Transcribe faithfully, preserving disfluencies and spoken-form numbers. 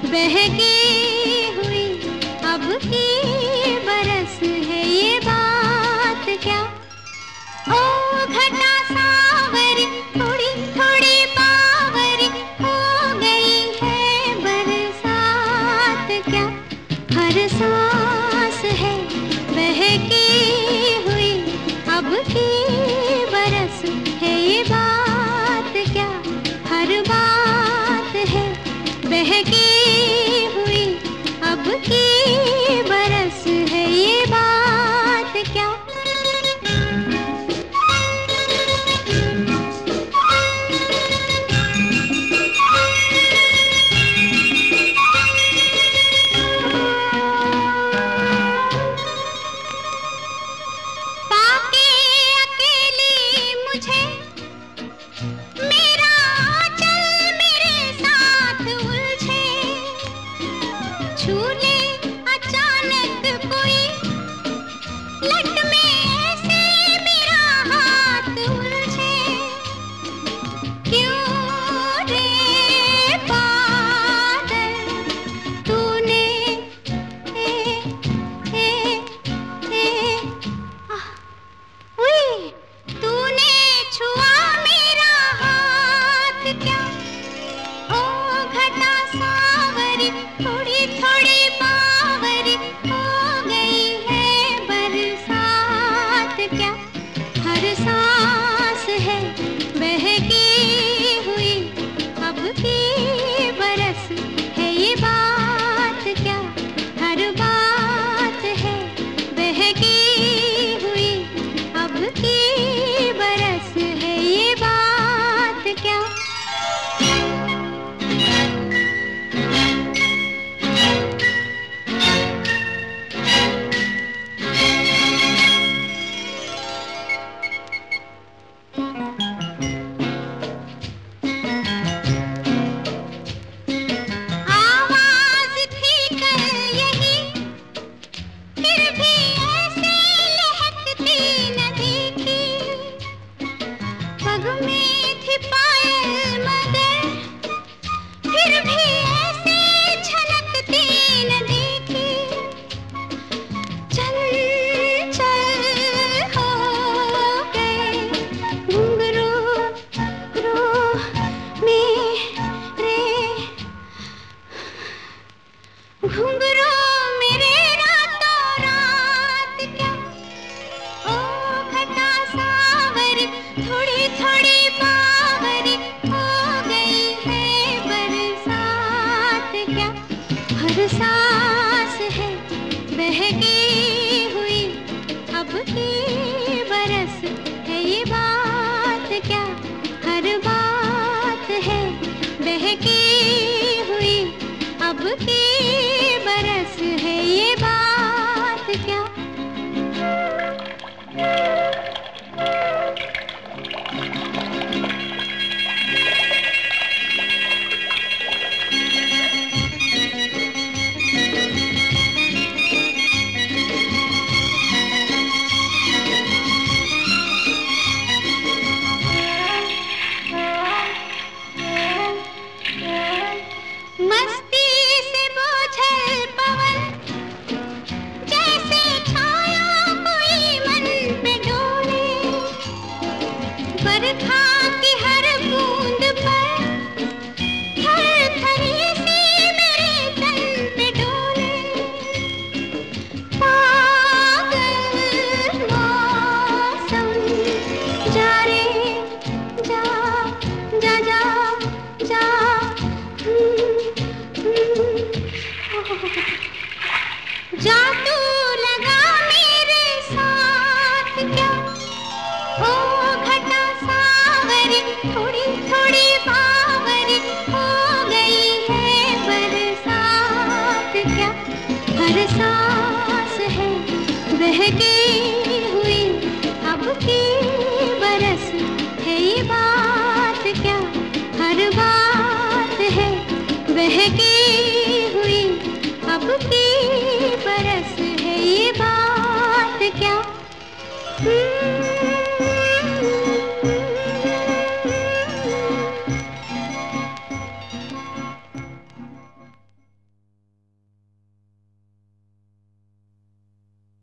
बहकी हुई अब की बरस है ये बात क्या। ओ घटा सावरी थोड़ी थोड़ी बावरी हो गई है बरसात क्या। हर सांस है बहकी हुई अब की बरस है ये बात क्या। हर बात है बहकी हुई अब की बरस है ये बात क्या। पाके अकेली मुझे मेरा चल मेरे साथ उलझे। छू ले अचानक कोई लट में ऐसे मेरा हाथ उलझे। क्यों रे बादल तूने ए ए ए आह, उई, तूने छुआ मेरा हाथ क्या। ओ घटा सावरी थोड़ी थोड़ी बावरी हो गई है बरसात क्या। हर सांस है बहकी हुई अब की बरस है ये बात क्या। हर बात है बहकी हुई अब की बरस है ये बात क्या। आवाज थी कल यही फिर भी ऐसे लहकती न देखी। पग में थी पायल मगर फिर भी ऐसे छलकती न देखी। चल चल हो गए घुंघरू रू मेरे घुंघरू मेरे रातों रात क्या। ओ घटा सावरी थोड़ी थोड़ी बावरी हो गई है बरसात क्या। हर सांस है बहकी हुई अब की बरस है ये बात क्या। हर बात है बहकी हुई अब की बरस है ये बात क्या। मस्ती से बोझल पवन जैसे छाया कोई मन पे डोले। बरखा की हर बूंद पर थर थरी सी मेरे तन पे डोले। पागल मौसम जा रे जा जा जा जा जा तू लगा मेरे साथ क्या। ओ घटा सावरी थोड़ी थोड़ी बावरी हो गई है बरसात क्या। हर सांस है बहकी हुई अब की बरस है ये बात क्या। हर बात है बहकी हुई अब की बरस है ये बात क्या।